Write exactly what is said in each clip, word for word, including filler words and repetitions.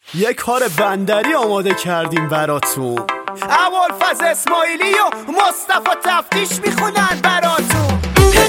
یه کار بندری آماده کردیم براتون. ابوالفضل اسماعیلی و مصطفی تفتیش میخونن براتون.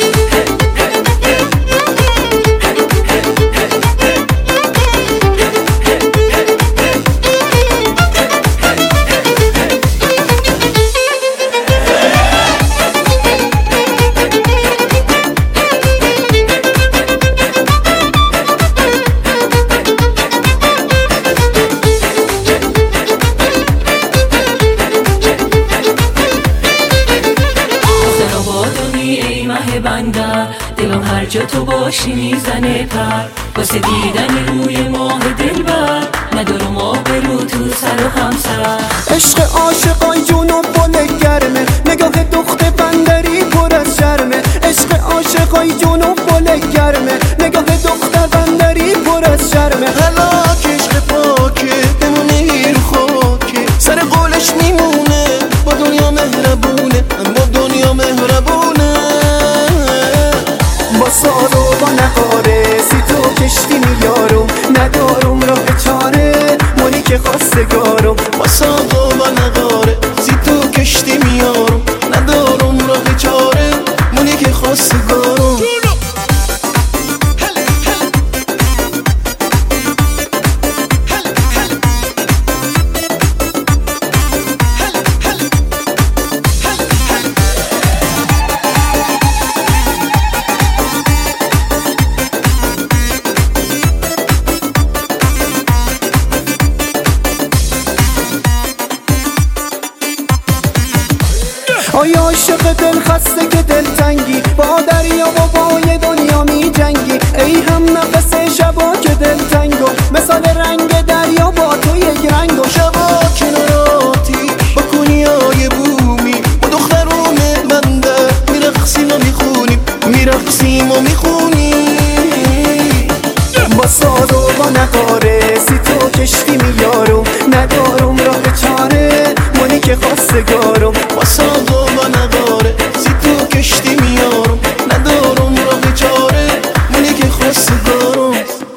بندر دلم هر جا تو باشی میزنه پر، واسه دیدن روی ماه دلبر ندارم آبرو تو سر و همسر. عشق عاشقای جون و بال گرمه، نگاه دخت بندری پر از شرمه. عشق عاشقای جون و بال گرمه، نگاه دختر بندری پر از شرمه. هلاک عشق پاکه بمونه رو خاکه، سر قولش میمونه با دنیا مهربونه، با دنیا مهربونه. با سال و با نقاره سی تو کشتی میارم، ندارم راه چاره مونی که خواستگارم. با سال و با نقاره سی تو کشتی میارم، ندارم راه چاره مونی که خواستگارم. آیا عاشق دل خسته که دل تنگی، با دریا و با دنیا می جنگی. ای هم نفس شبا که دل تنگو، مثال رنگ دریا با تو یک رنگو. شبا کناراتی با کنیای بومی، با دخترون بنده میرقصیم و میخونیم، میرقصیم و میخونیم. با سال و با نقاره سی تو کشتی میارم، ندارم راه چاره مونی که خواستگارم. با سال و با نقاره سی تو کشتی میارم، ندارم راه چاره مونی که خواستگارم.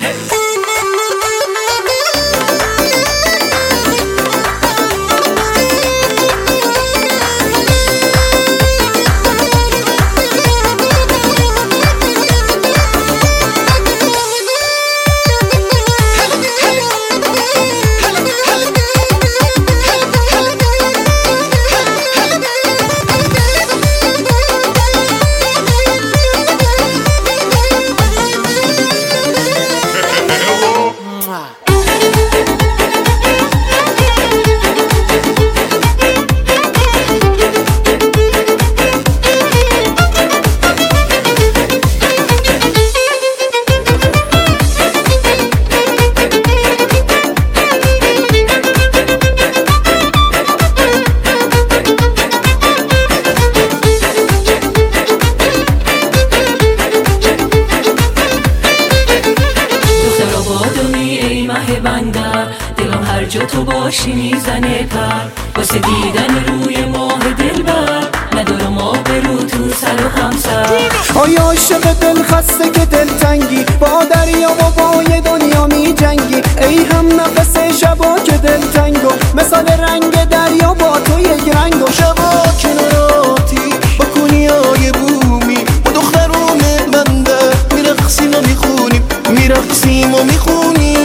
بندر دلم هر جا تو باشی میزنه پر، واسه دیدن روی ماه دلبر ندارم آبرو تو سر و همسر. آیا عاشق دل خسته که دل تنگی، با دریا و با دنیا می جنگی. ای هم نفس شبا که دل تنگو، مثال رنگ دریا با تو یک رنگو. شبا کناراتی با کنیای بومی، با دخترون بنده میرقصیم و میخونیم، میرقصیم و میخونیم.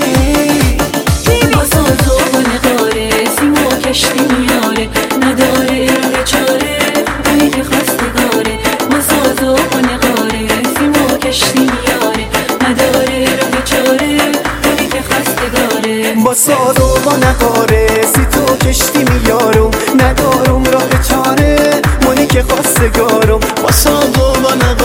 کشتی میاره نداره راه چاره اونی که خواستگاره. ما ساز و نقاره سیما کشتی میاره، نداره راه چاره اونی که خواستگاره. با ساز و با نقاره سی تو کشتی میارم، ندارم راه چاره مونی که خواستگارم. با ساز و با نقاره